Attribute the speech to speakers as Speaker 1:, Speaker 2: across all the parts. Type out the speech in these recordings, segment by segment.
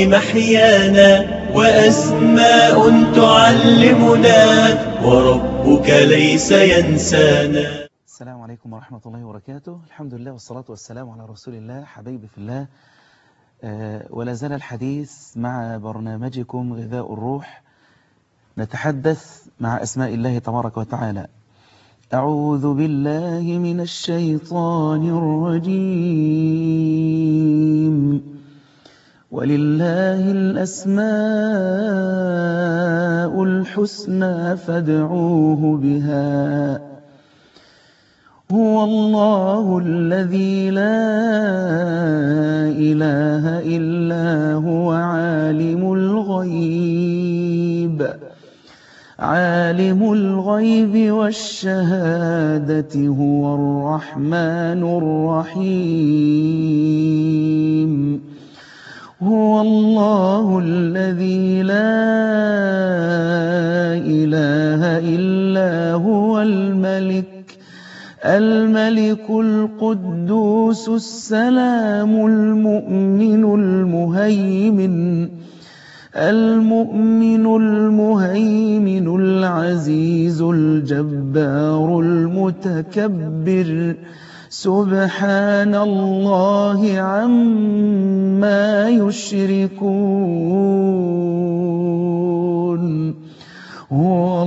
Speaker 1: محيانا وأسماء تعلمنا وربك ليس ينسانا.
Speaker 2: السلام عليكم ورحمة الله وبركاته. الحمد لله والصلاة والسلام على رسول الله. حبيبي في الله، ولا زال الحديث مع برنامجكم غذاء الروح، نتحدث مع أسماء الله تبارك وتعالى. أعوذ بالله من الشيطان الرجيم. ولله الأسماء الحسنى فادعوه بها، هو الله الذي لا إله إلا هو عالم الغيب والشهادة هو الرحمن الرحيم. هو الله الذي لا إله إلا هو الملك القدوس السلام المؤمن المهيمن العزيز الجبار المتكبر، سبحان الله عما يشركون. هو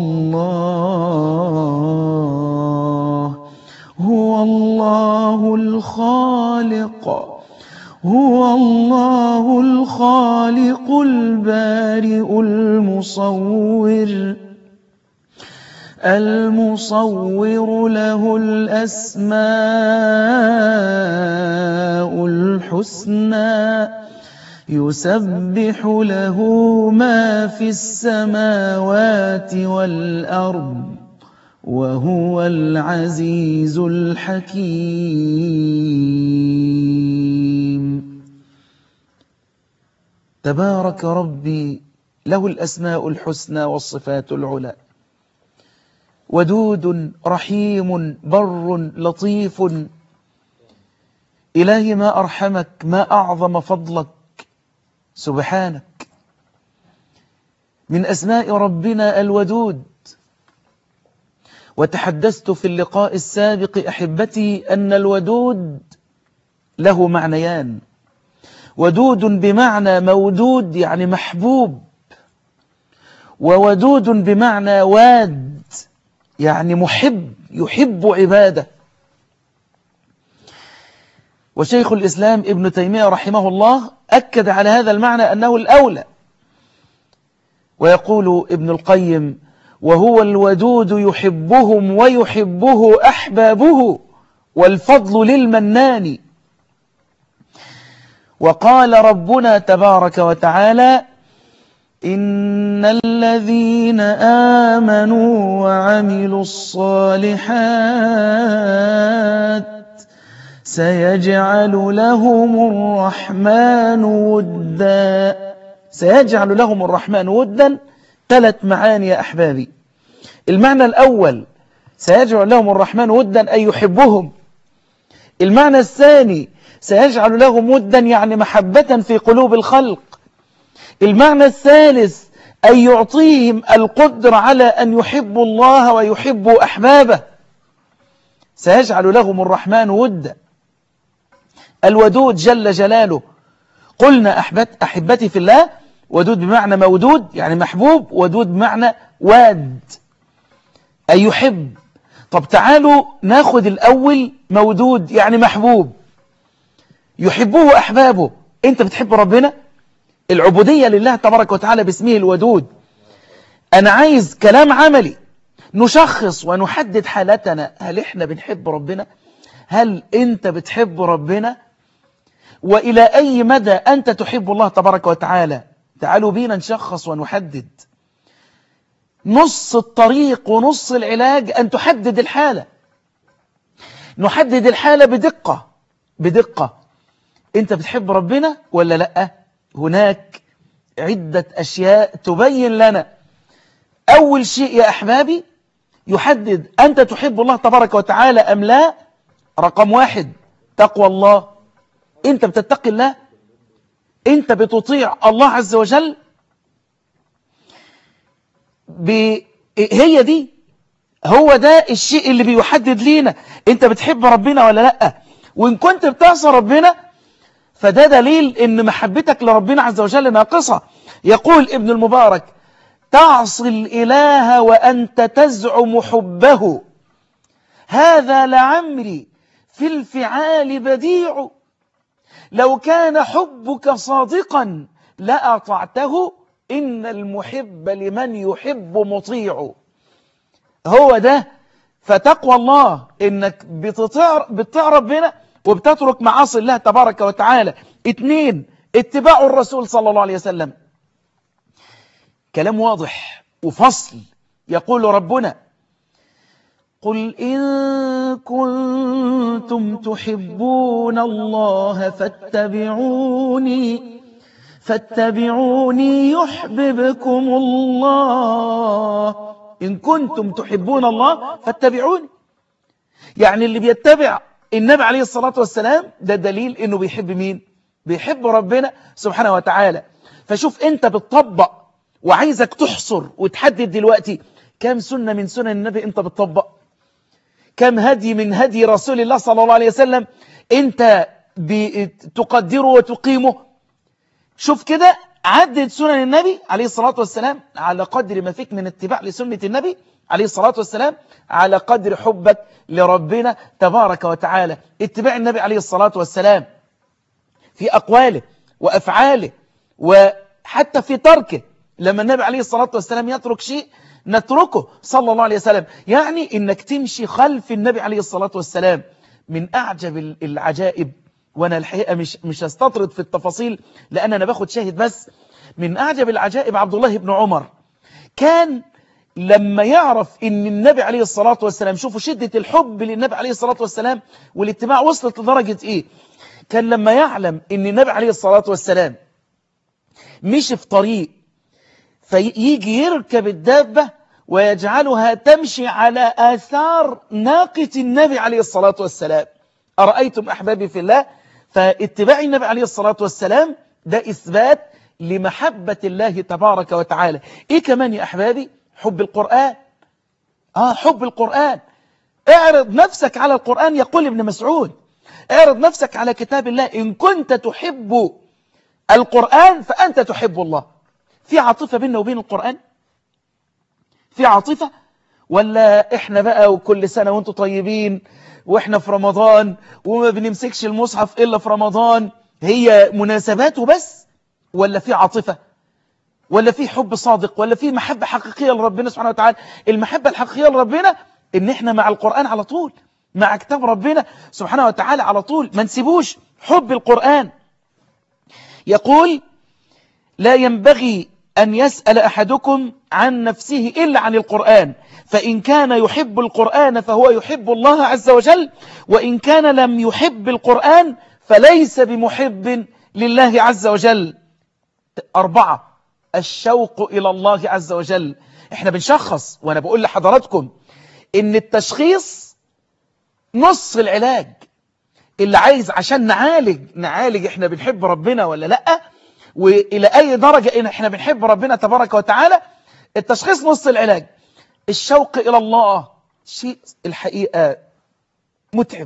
Speaker 2: الله الخالق البارئ المصور له الأسماء الحسنى، يسبح له ما في السماوات والأرض وهو العزيز الحكيم. تبارك ربي له الأسماء الحسنى والصفات العلى، ودود رحيم بر لطيف. إلهي ما أرحمك، ما أعظم فضلك، سبحانك. من أسماء ربنا الودود. وتحدثت في اللقاء السابق أحبتي أن الودود له معنيان. ودود بمعنى مودود يعني محبوب، وودود بمعنى واد يعني محب، يحب عباده. وشيخ الإسلام ابن تيمية رحمه الله أكد على هذا المعنى أنه الأولى، ويقول ابن القيم: وهو الودود يحبهم ويحبه أحبابه، والفضل للمنان. وقال ربنا تبارك وتعالى: إن الذين آمنوا وعملوا الصالحات سيجعل لهم الرحمن ودا. سيجعل لهم الرحمن ودا 3 معاني يا أحبابي. المعنى الأول سيجعل لهم الرحمن ودا أي يحبهم. المعنى الثاني سيجعل لهم ودا يعني محبة في قلوب الخلق. المعنى الثالث أن يعطيهم القدرة على أن يحبوا الله ويحبوا أحبابه. سيجعل لهم الرحمن ودا. الودود جل جلاله، قلنا أحبتي في الله، ودود بمعنى مودود يعني محبوب، ودود بمعنى واد أي يحب. طب تعالوا ناخد الأول، مودود يعني محبوب، يحبه أحبابه. أنت بتحب ربنا؟ العبودية لله تبارك وتعالى باسمه الودود. أنا عايز كلام عملي نشخص ونحدد حالتنا. هل إحنا بنحب ربنا؟ هل أنت بتحب ربنا؟ وإلى أي مدى أنت تحب الله تبارك وتعالى؟ تعالوا بينا نشخص ونحدد. نص الطريق ونص العلاج أن تحدد الحالة. نحدد الحالة بدقة. أنت بتحب ربنا ولا لأ؟ هناك عدة أشياء تبين لنا. أول شيء يا أحبابي يحدد أنت تحب الله تبارك وتعالى أم لا. رقم 1 تقوى الله. أنت بتتقي الله؟ انت بتطيع الله عز وجل، هي دي، هو ده الشيء اللي بيحدد لينا انت بتحب ربنا ولا لا. وان كنت بتعصى ربنا فده دليل ان محبتك لربنا عز وجل ناقصة. يقول ابن المبارك: تعصي الإله وأنت تزعم حبه، هذا لعمري في الفعال بديع، لو كان حبك صادقا لأطعته، إن المحب لمن يحب مطيع. هو ده. فتقوى الله إنك بتطيع ربنا وبتترك معاصي الله تبارك وتعالى. 2، اتباع الرسول صلى الله عليه وسلم. كلام واضح وفصل. يقول ربنا: قل إن كنتم تحبون الله فاتبعوني يحببكم الله. إن كنتم تحبون الله فاتبعوني، يعني اللي بيتبع النبي عليه الصلاة والسلام ده دليل إنه بيحب مين؟ بيحب ربنا سبحانه وتعالى. فشوف أنت بتطبق، وعايزك تحصر وتحدد دلوقتي كم سنة من سنن النبي أنت بتطبق، كم هدي من هدي رسول الله صلى الله عليه وسلم أنت تقدره وتقيمه. شوف كده، عدد سنن النبي عليه الصلاة والسلام على قدر ما فيك من اتباع لسنة النبي عليه الصلاة والسلام، على قدر حبك لربنا تبارك وتعالى. اتباع النبي عليه الصلاة والسلام في أقواله وأفعاله، وحتى في تركه. لما النبي عليه الصلاة والسلام يترك شيء نتركه صلى الله عليه وسلم. يعني إنك تمشي خلف النبي عليه الصلاة والسلام. من أعجب العجائب، وأنا الحقيقة مش هستطرد في التفاصيل لأن أنا باخد شاهد بس، من أعجب العجائب عبد الله بن عمر كان لما يعرف ان النبي عليه الصلاة والسلام، شوفوا شدة الحب للنبي عليه الصلاة والسلام والاتباع وصلت لدرجة ايه. كان لما يعلم ان النبي عليه الصلاة والسلام مشي في طريق فيجي يركب الدابة ويجعلها تمشي على آثار ناقة النبي عليه الصلاة والسلام. أرأيتم أحبابي في الله؟ فاتباع النبي عليه الصلاة والسلام ده إثبات لمحبة الله تبارك وتعالى. إيه كمان يا أحبابي؟ حب القرآن. حب القرآن. اعرض نفسك على القرآن. يقول ابن مسعود: اعرض نفسك على كتاب الله، إن كنت تحب القرآن فأنت تحب الله. في عاطفة بيننا وبين القرآن؟ في عاطفة؟ ولا احنا بقى وكل سنة وانتم طيبين واحنا في رمضان وما بنمسكش المصحف إلا في رمضان، هي مناسباته بس؟ ولا في عاطفة؟ ولا في حب صادق؟ ولا في محبة حقيقية لربنا سبحانه وتعالى؟ المحبة الحقيقية لربنا ان احنا مع القرآن على طول، مع كتاب ربنا سبحانه وتعالى على طول، ما نسيبوش حب القرآن. يقول: لا ينبغي أن يسأل أحدكم عن نفسه إلا عن القرآن، فإن كان يحب القرآن فهو يحب الله عز وجل، وإن كان لم يحب القرآن فليس بمحب لله عز وجل. 4، الشوق إلى الله عز وجل. احنا بنشخص، وأنا بقول لحضراتكم إن التشخيص نص العلاج. اللي عايز عشان نعالج احنا بنحب ربنا ولا لأ، وإلى أي درجة إن احنا بنحب ربنا تبارك وتعالى، التشخيص نص العلاج. الشوق إلى الله شيء الحقيقة متعب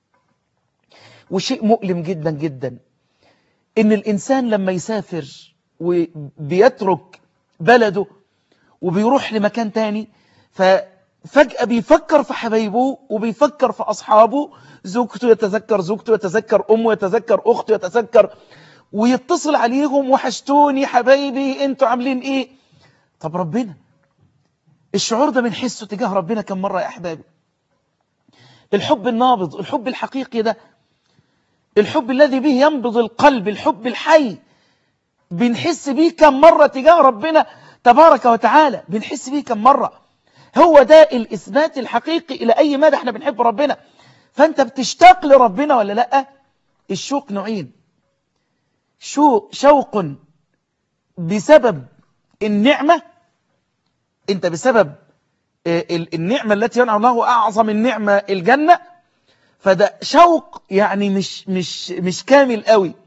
Speaker 2: وشيء مؤلم جدا جدا. إن الإنسان لما يسافر وبيترك بلده وبيروح لمكان تاني، ففجأة بيفكر في حبايبه وبيفكر في أصحابه، زوجته يتذكر زوجته، يتذكر أمه، يتذكر أخته، يتذكر ويتصل عليهم: وحشتوني حبايبي، انتوا عاملين ايه؟ طب ربنا، الشعور ده بنحسه تجاه ربنا كم مرة يا أحبابي؟ الحب النابض، الحب الحقيقي ده، الحب الذي به ينبض القلب، الحب الحي، بنحس بيه كم مرة تجاه ربنا تبارك وتعالى؟ بنحس بيه كم مرة؟ هو ده الإثبات الحقيقي إلى أي مدى احنا بنحب ربنا. فأنت بتشتاق لربنا ولا لأ؟ الشوق نوعين: شوق بسبب النعمة، انت بسبب النعمة التي ينعم الله، أعظم النعمة الجنة، فده شوق يعني مش كامل قوي.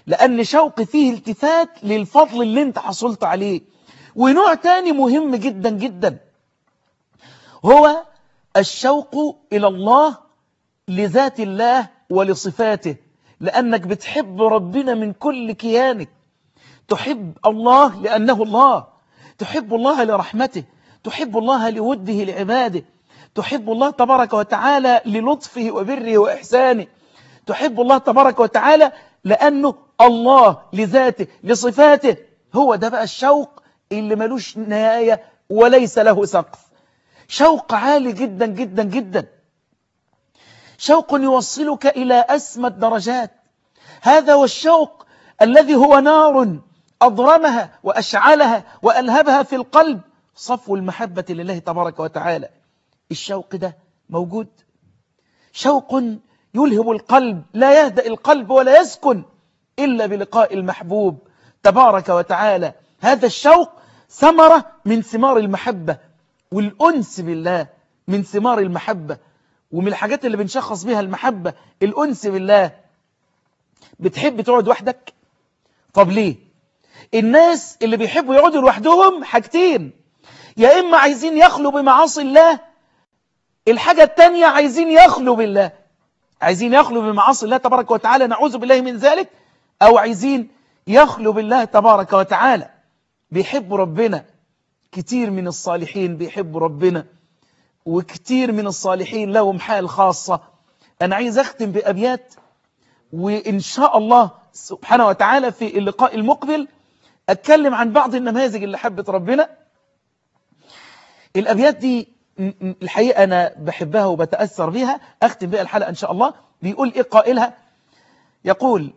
Speaker 2: لأن شوق فيه التفات للفضل اللي انت حصلت عليه. ونوع تاني مهم جدا جدا هو الشوق إلى الله لذات الله ولصفاته، لأنك بتحب ربنا من كل كيانك. تحب الله لأنه الله، تحب الله لرحمته، تحب الله لوده لعباده، تحب الله تبارك وتعالى للطفه وبره وإحسانه، تحب الله تبارك وتعالى لأنه الله لذاته لصفاته. هو ده بقى الشوق اللي ملوش نهاية وليس له سقف، شوق عالي جدا جدا جدا، شوق يوصلك إلى أسمى الدرجات. هذا هو الشوق الذي هو نار أضرمها وأشعلها وألهبها في القلب صفو المحبة لله تبارك وتعالى. الشوق ده موجود، شوق يلهب القلب، لا يهدأ القلب ولا يسكن إلا بلقاء المحبوب تبارك وتعالى. هذا الشوق ثمرة من ثمار المحبة، والأنس بالله من ثمار المحبة، ومن الحاجات اللي بنشخص بها المحبة الأنس بالله. بتحب تقعد وحدك؟ طب ليه؟ الناس اللي بيحبوا يقعدوا لوحدهم حاجتين، يا إما عايزين يخلوا بمعاصي الله، الحاجة التانية عايزين يخلوا بالله، عايزين يخلوا بمعاصي الله تبارك وتعالى، نعوذ بالله من ذلك، أو عايزين يخلوا بالله تبارك وتعالى. بيحبوا ربنا، كتير من الصالحين بيحبوا ربنا، وكتير من الصالحين لهم حال خاصة. أنا عايز أختم بأبيات، وإن شاء الله سبحانه وتعالى في اللقاء المقبل أتكلم عن بعض النماذج اللي حبت ربنا. الأبيات دي الحقيقة أنا بحبها وبتأثر بها، أختم بها الحلقة إن شاء الله. بيقول إيه قائلها؟ يقول: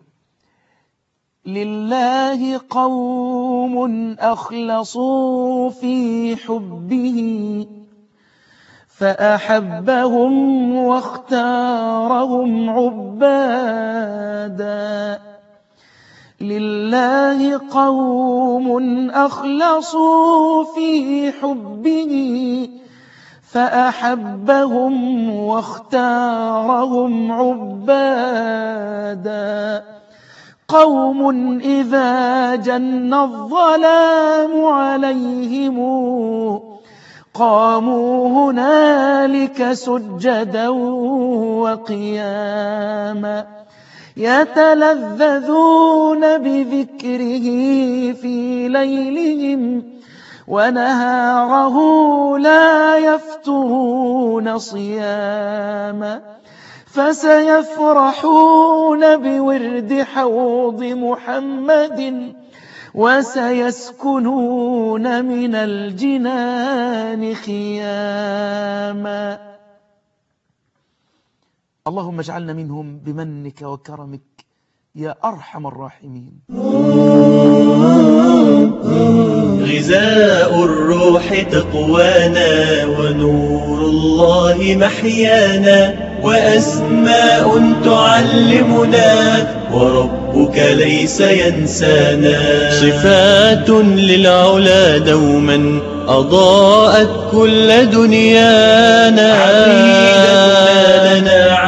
Speaker 2: لله قوم أخلصوا في حبه فأحبهم واختارهم عبادا. لله قوم أخلصوا في حبه فأحبهم واختارهم عبادا. قوم إذا جن الظلام عليهم قاموا هنالك سجدا وقياما، يتلذذون بذكره في ليلهم ونهاره لا يفترون صياما. فسيفرحون بورد حوض محمد وسيسكنون من الجنان خياما. اللهم اجعلنا منهم بمنك وكرمك يا أرحم الراحمين.
Speaker 1: غذاء الروح تقوانا ونور الله محيانا، وأسماء تعلمنا وربك ليس ينسانا. صفات للعلا دوما أضاءت كل دنيانا، عقيدتنا لنا